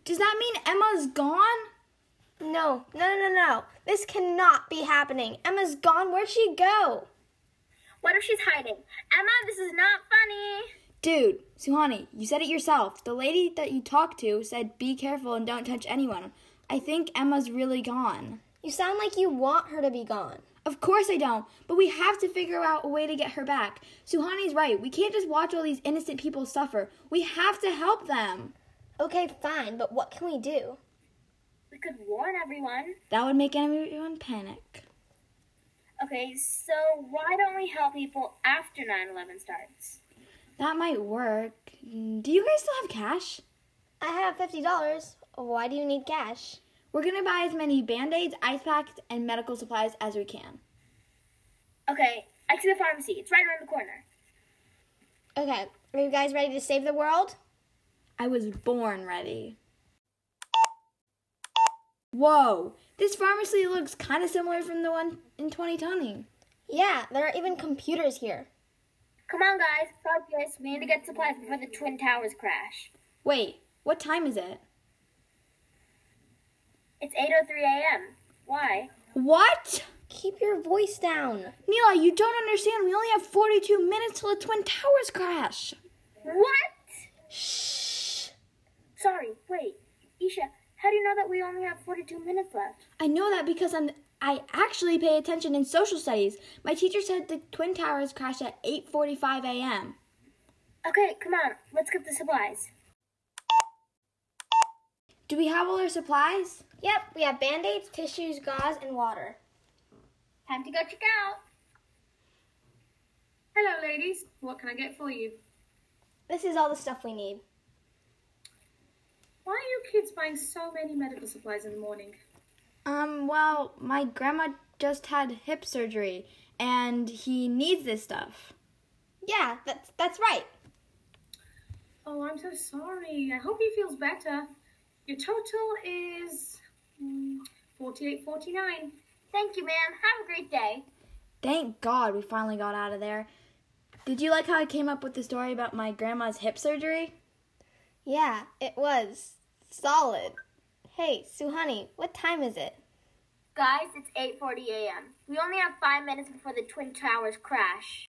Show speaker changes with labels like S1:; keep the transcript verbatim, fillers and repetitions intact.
S1: Does that mean Emma's gone?
S2: No, no, no, no, no. This cannot be happening. Emma's gone. Where'd she go?
S3: What if she's hiding? Emma, this is not funny.
S1: Dude, Suhani, you said it yourself. The lady that you talked to said be careful and don't touch anyone. I think Emma's really gone.
S2: You sound like you want her to be gone.
S1: Of course I don't, but we have to figure out a way to get her back. Suhani's right. We can't just watch all these innocent people suffer. We have to help them.
S2: Okay, fine, but what can we do?
S3: We could warn everyone.
S1: That would make everyone panic.
S3: Okay, so why don't we help people after nine eleven starts?
S1: That might work. Do you guys still have cash?
S2: I have fifty dollars. Why do you need cash?
S1: We're going to buy as many Band-Aids, ice packs, and medical supplies as we can.
S3: Okay, I see the pharmacy. It's right around the corner.
S2: Okay, are you guys ready to save the world?
S1: I was born ready. Whoa, this pharmacy looks kind of similar from the one in twenty twenty.
S2: Yeah, there are even computers here.
S3: Come on, guys. Focus. We need to get supplies before the Twin Towers crash.
S1: Wait, what time is it?
S3: It's eight oh three a.m. Why?
S1: What?
S2: Keep your voice down.
S1: Neela, you don't understand. We only have forty-two minutes till the Twin Towers crash.
S3: What?
S2: Shh.
S3: Sorry, wait. Isha, how do you know that we only have forty-two minutes left?
S1: I know that because I'm, I actually pay attention in social studies. My teacher said the Twin Towers crashed at eight forty-five a.m.
S3: Okay, come on. Let's get the supplies.
S1: Do we have all our supplies?
S2: Yep, we have Band-Aids, tissues, gauze, and water.
S3: Time to go check out.
S4: Hello, ladies. What can I get for you?
S2: This is all the stuff we need.
S4: Why are you kids buying so many medical supplies in the morning?
S1: Um, well, my grandma just had hip surgery, and he needs this stuff.
S2: Yeah, that's, that's right.
S4: Oh, I'm so sorry. I hope he feels better. Your total is mm, forty-eight forty-nine.
S3: Thank you, ma'am. Have a great day.
S1: Thank God we finally got out of there. Did you like how I came up with the story about my grandma's hip surgery?
S2: Yeah, it was. Solid. Hey, Suhani, what time is it?
S3: Guys, it's eight forty a.m. We only have five minutes before the Twin Towers crash.